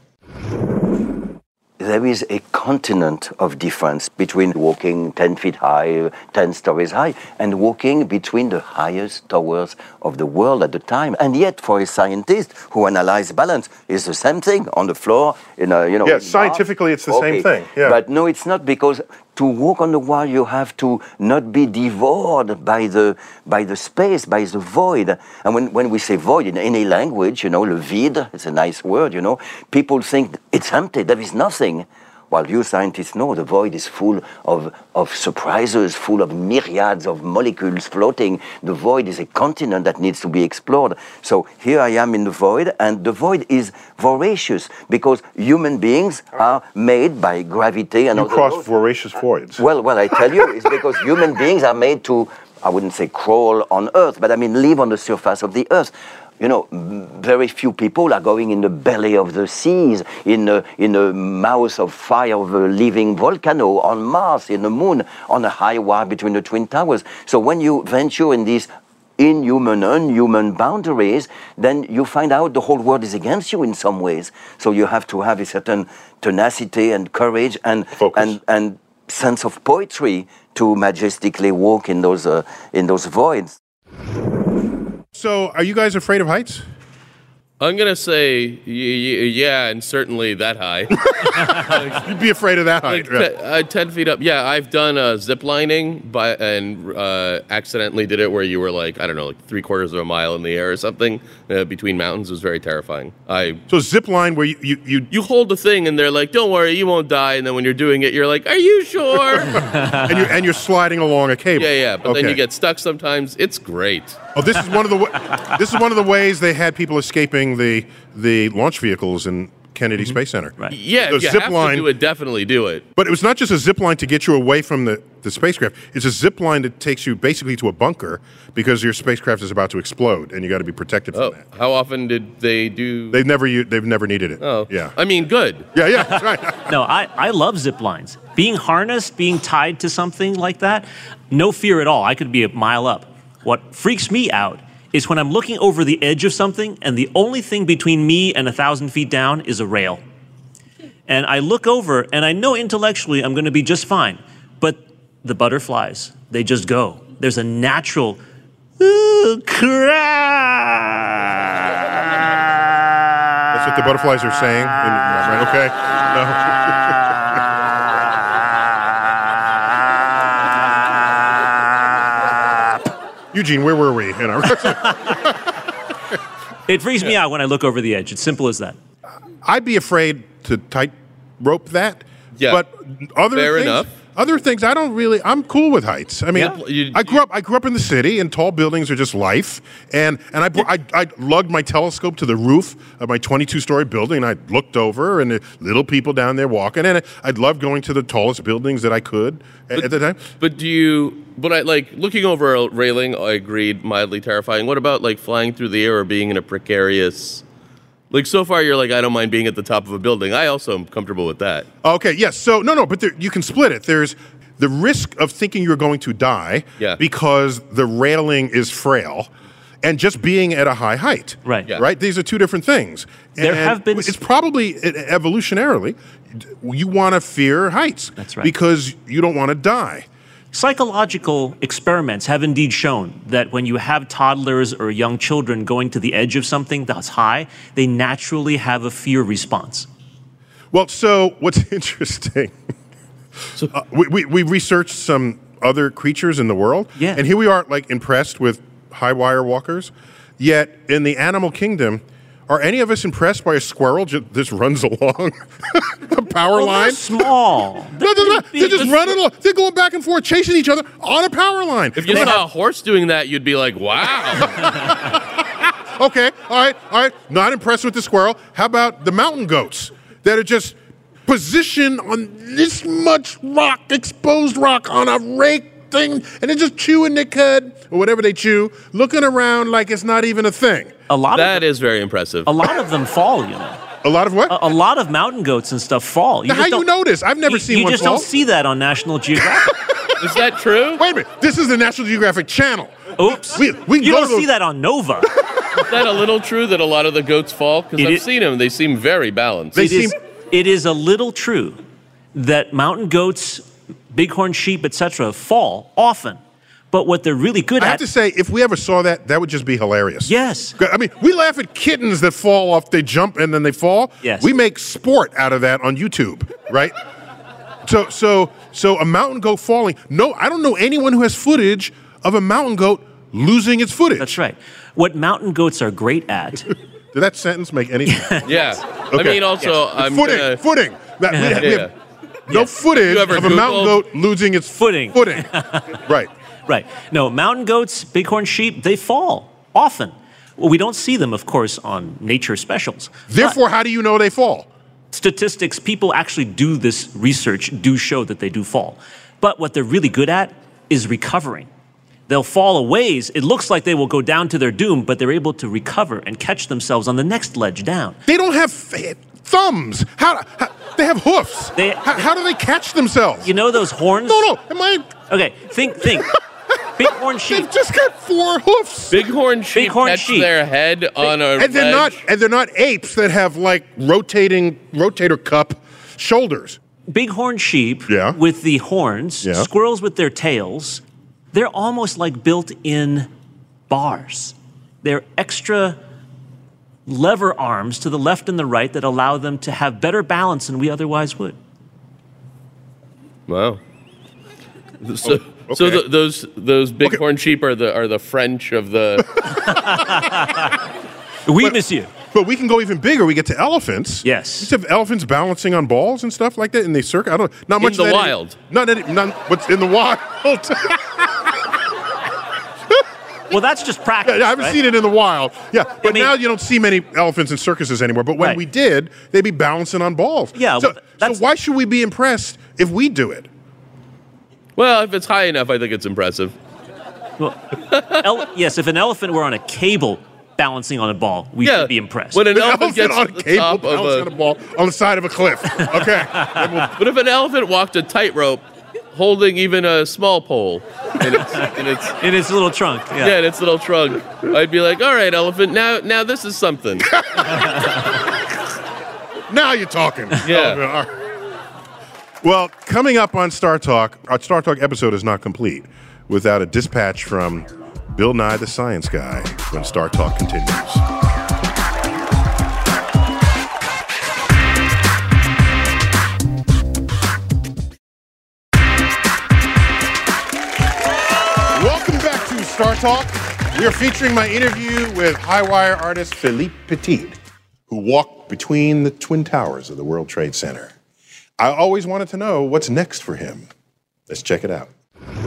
There is a continent of difference between walking 10 feet high, 10 stories high, and walking between the highest towers of the world at the time. And yet, for a scientist who analyzes balance, it's the same thing on the floor. Yeah, scientifically, it's the same thing. Yeah. But no, it's not, because to walk on the wire, you have to not be devoured by the space, by the void. And when we say void in any language, le vide, it's a nice word, people think it's empty, there is nothing. While you scientists know the void is full of surprises, full of myriads of molecules floating. The void is a continent that needs to be explored. So here I am in the void, and the void is voracious because human beings are made by gravity and you cross voracious voids. Well, I tell you, it's because human beings are made to, I wouldn't say crawl on Earth, but I mean live on the surface of the Earth. Very few people are going in the belly of the seas, in the mouth of fire of a living volcano, on Mars, in the moon, on a high wire between the Twin Towers. So when you venture in these inhuman, unhuman boundaries, then you find out the whole world is against you in some ways. So you have to have a certain tenacity and courage and sense of poetry to majestically walk in those voids. So, are you guys afraid of heights? I'm going to say, yeah, and certainly that high. You'd be afraid of that height. Like 10 feet up. Yeah, I've done zip lining and accidentally did it where you were like 3/4 of a mile in the air or something between mountains. It was very terrifying. So zip line where you hold the thing and they're like, don't worry, you won't die. And then when you're doing it, you're like, are you sure? and you're sliding along a cable. Yeah. But then you get stuck sometimes. It's great. Oh, this is one of the ways they had people escaping the launch vehicles in Kennedy Space Center. Right. Yeah, if you have to do it, definitely do it. But it was not just a zip line to get you away from the spacecraft. It's a zip line that takes you basically to a bunker because your spacecraft is about to explode and you got to be protected from that. How often did they do? They've never needed it. Oh, yeah. I mean, good. Yeah, that's right. No, I love zip lines. Being harnessed, being tied to something like that, no fear at all. I could be a mile up. What freaks me out is when I'm looking over the edge of something and the only thing between me and 1,000 feet down is a rail. And I look over and I know intellectually I'm going to be just fine. But the butterflies, they just go. There's a natural crash. That's what the butterflies are saying? Right, okay. No. Eugene, where were we? It freaks me out when I look over the edge. It's simple as that. I'd be afraid to tight rope that. Yeah. But Fair enough. Other things, I'm cool with heights. I mean, I grew up in the city, and tall buildings are just life. And I lugged my telescope to the roof of my 22-story building, and I looked over, and the little people down there walking. And I'd love going to the tallest buildings that I could at the time. But looking over a railing, I agreed, mildly terrifying. What about like flying through the air or being in a precarious... Like, so far, you're like, I don't mind being at the top of a building. I also am comfortable with that. Okay, yes. So, but you can split it. There's the risk of thinking you're going to die because the railing is frail and just being at a high height. Right. Yeah. Right? These are two different things. It's probably, evolutionarily, you want to fear heights. That's right. Because you don't want to die. Psychological experiments have indeed shown that when you have toddlers or young children going to the edge of something that's high, they naturally have a fear response. Well, so what's interesting, we researched some other creatures in the world, and here we are like impressed with high wire walkers, yet in the animal kingdom, are any of us impressed by a squirrel just runs along a power line? They're small. They're just running along. They're going back and forth, chasing each other on a power line. If you saw a horse doing that, you'd be like, wow. Okay, all right. Not impressed with the squirrel. How about the mountain goats that are just positioned on this much rock, exposed rock on a rake thing, and they're just chewing their cud, or whatever they chew, looking around like it's not even a thing. That is very impressive. A lot of them fall, you know. A lot of what? A lot of mountain goats and stuff fall. How do you notice? I've never seen one fall. You just don't see that on National Geographic. Is that true? Wait a minute. This is the National Geographic Channel. Oops. You don't see that on Nova. Is that a little true that a lot of the goats fall? Because I've seen them. They seem very balanced. It is a little true that mountain goats, bighorn sheep, etc., fall often. But what they're really good at... I have to say, if we ever saw that, that would just be hilarious. Yes. I mean, we laugh at kittens that fall off, they jump, and then they fall. Yes. We make sport out of that on YouTube, right? So a mountain goat falling. No, I don't know anyone who has footage of a mountain goat losing its footage. That's right. What mountain goats are great at... Did that sentence make any sense? Yeah. Okay. I mean, also, I'm Footing. We have no footage of a mountain goat losing its footing. Right. Right. No, mountain goats, bighorn sheep, they fall often. Well, we don't see them, of course, on nature specials. Therefore, how do you know they fall? Statistics, people actually do this research, do show that they do fall. But what they're really good at is recovering. They'll fall a ways. It looks like they will go down to their doom, but they're able to recover and catch themselves on the next ledge down. They don't have thumbs. How they have hoofs. How do they catch themselves? You know those horns? No. Okay, think. Bighorn sheep. They've just got 4 hoofs. Bighorn sheep catch their head on a ledge. They're not apes that have like rotator cup shoulders. Bighorn sheep with the horns, squirrels with their tails, they're almost like built-in bars. They're extra lever arms to the left and the right that allow them to have better balance than we otherwise would. Wow. So those bighorn sheep are the French of the... Oui, monsieur. But we can go even bigger. We get to elephants. Yes. We have elephants balancing on balls and stuff like that in the circus. I don't. Not much in the wild. Not what's in the wild. Well, that's just practice. I haven't seen it in the wild. Yeah, but now you don't see many elephants in circuses anymore. But when we did, they'd be balancing on balls. Yeah. So why should we be impressed if we do it? Well, if it's high enough, I think it's impressive. Well, yes, if an elephant were on a cable balancing on a ball, we should be impressed. When an elephant gets on to a the cable top of balancing on a ball on the side of a cliff. Okay. But if an elephant walked a tightrope holding even a small pole in its little trunk. Yeah, in its little trunk. I'd be like, all right, elephant, now this is something. Now you're talking. Yeah. Well, coming up on Star Talk, our Star Talk episode is not complete without a dispatch from Bill Nye the Science Guy when Star Talk continues. Welcome back to Star Talk. We are featuring my interview with high-wire artist Philippe Petit, who walked between the Twin Towers of the World Trade Center. I always wanted to know what's next for him. Let's check it out.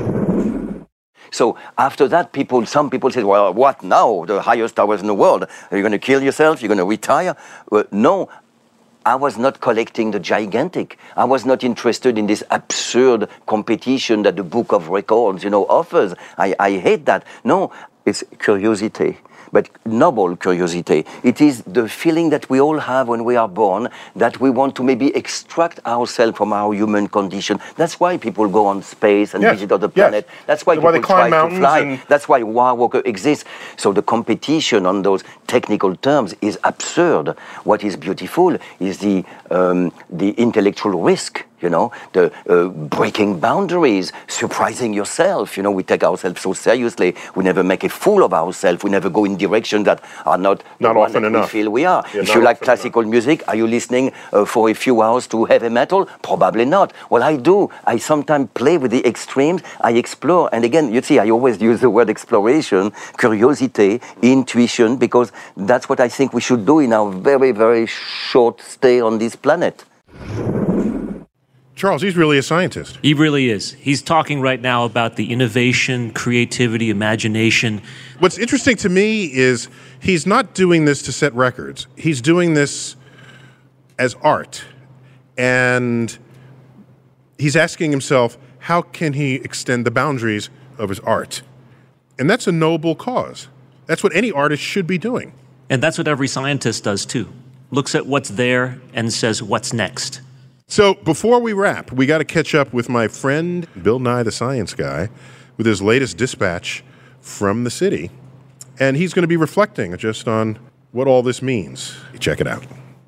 So after that, some people said, well, what now? The highest towers in the world. Are you going to kill yourself? You're going to retire? No, I was not collecting the gigantic. I was not interested in this absurd competition that the Book of Records, offers. I hate that. No, it's curiosity. But noble curiosity. It is the feeling that we all have when we are born, that we want to maybe extract ourselves from our human condition. That's why people go on space and visit other planets. That's why people try to fly. That's why War Walker exists. So the competition on those technical terms is absurd. What is beautiful is the intellectual risk. The breaking boundaries, surprising yourself. We take ourselves so seriously. We never make a fool of ourselves. We never go in directions that are not often enough. We feel we are. Yeah, if you like classical music, are you listening for a few hours to heavy metal? Probably not. Well, I do. I sometimes play with the extremes. I explore. And again, you see, I always use the word exploration, curiosity, intuition, because that's what I think we should do in our very, very short stay on this planet. Charles, he's really a scientist. He really is. He's talking right now about the innovation, creativity, imagination. What's interesting to me is he's not doing this to set records. He's doing this as art. And he's asking himself, how can he extend the boundaries of his art? And that's a noble cause. That's what any artist should be doing. And that's what every scientist does too. Looks at what's there and says, what's next? So before we wrap, we got to catch up with my friend Bill Nye the Science Guy with his latest dispatch from the city. And he's going to be reflecting just on what all this means. Check it out.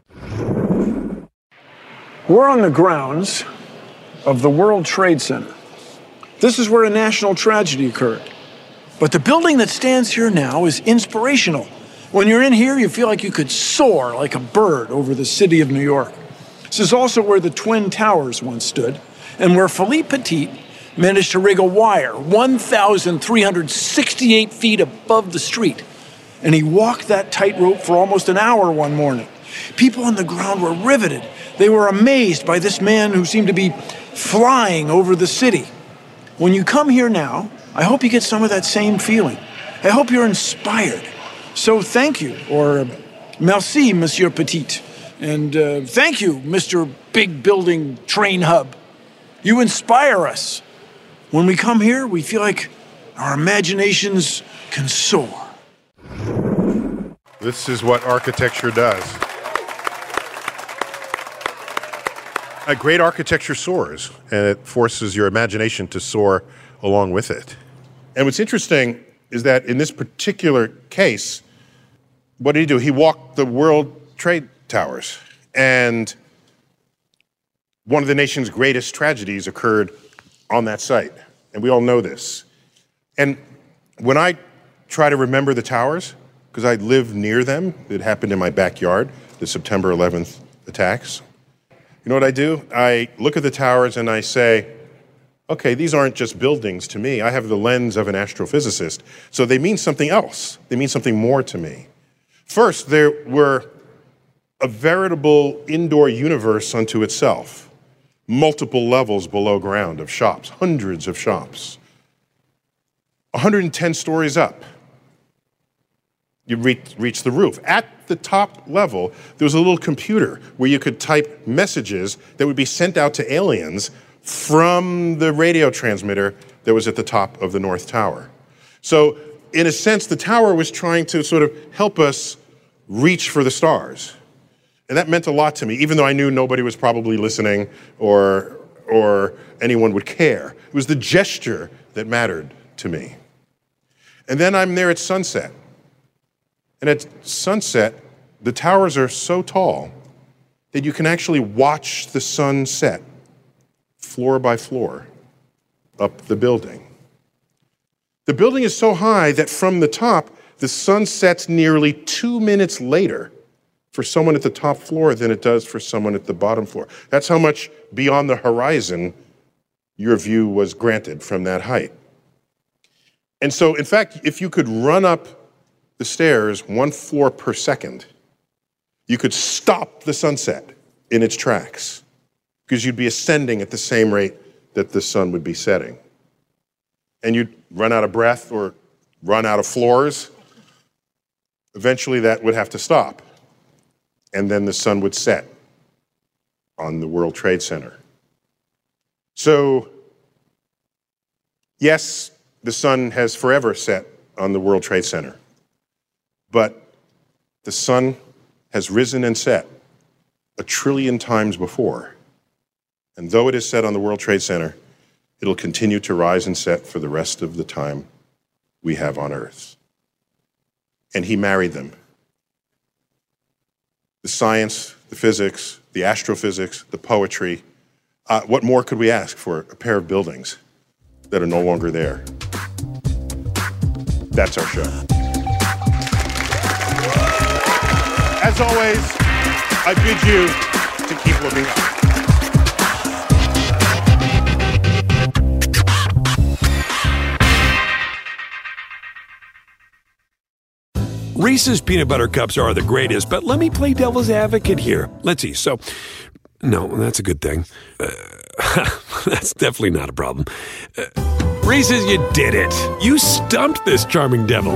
We're on the grounds of the World Trade Center. This is where a national tragedy occurred. But the building that stands here now is inspirational. When you're in here, you feel like you could soar like a bird over the city of New York. This is also where the Twin Towers once stood, and where Philippe Petit managed to rig a wire 1,368 feet above the street. And he walked that tightrope for almost an hour one morning. People on the ground were riveted. They were amazed by this man who seemed to be flying over the city. When you come here now, I hope you get some of that same feeling. I hope you're inspired. So thank you, or merci, Monsieur Petit. And thank you, Mr. Big Building Train Hub. You inspire us. When we come here, we feel like our imaginations can soar. This is what architecture does. A great architecture soars, and it forces your imagination to soar along with it. And what's interesting is that in this particular case, what did he do? He walked the World Trade Towers. And one of the nation's greatest tragedies occurred on that site. And we all know this. And when I try to remember the towers, because I live near them, it happened in my backyard, the September 11th attacks. You know what I do? I look at the towers and I say, okay, these aren't just buildings to me. I have the lens of an astrophysicist. So they mean something else. They mean something more to me. First, there were a veritable indoor universe unto itself. Multiple levels below ground of shops, hundreds of shops. 110 stories up. You reach the roof. At the top level, there was a little computer where you could type messages that would be sent out to aliens from the radio transmitter that was at the top of the North Tower. So, in a sense, the tower was trying to sort of help us reach for the stars. And that meant a lot to me, even though I knew nobody was probably listening or or anyone would care. It was the gesture that mattered to me. And then I'm there at sunset. And at sunset, the towers are so tall that you can actually watch the sun set floor by floor up the building. The building is so high that from the top, the sun sets nearly 2 minutes later for someone at the top floor than it does for someone at the bottom floor. That's how much beyond the horizon your view was granted from that height. And so, in fact, if you could run up the stairs 1 floor per second, you could stop the sunset in its tracks because you'd be ascending at the same rate that the sun would be setting. And you'd run out of breath or run out of floors. Eventually that would have to stop. And then the sun would set on the World Trade Center. So, yes, the sun has forever set on the World Trade Center. But the sun has risen and set 1 trillion times before. And though it is set on the World Trade Center, it'll continue to rise and set for the rest of the time we have on Earth. And he married them. The science, the physics, the astrophysics, the poetry. What more could we ask for a pair of buildings that are no longer there? That's our show. As always, I bid you to keep looking up. Reese's peanut butter cups are the greatest, but let me play devil's advocate here. Let's see. So, no, that's a good thing. That's definitely not a problem. Reese's, you did it. You stumped this charming devil.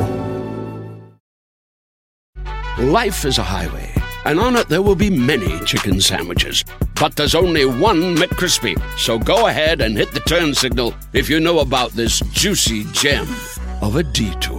Life is a highway, and on it there will be many chicken sandwiches. But there's only one McCrispy. So go ahead and hit the turn signal if you know about this juicy gem of a detour.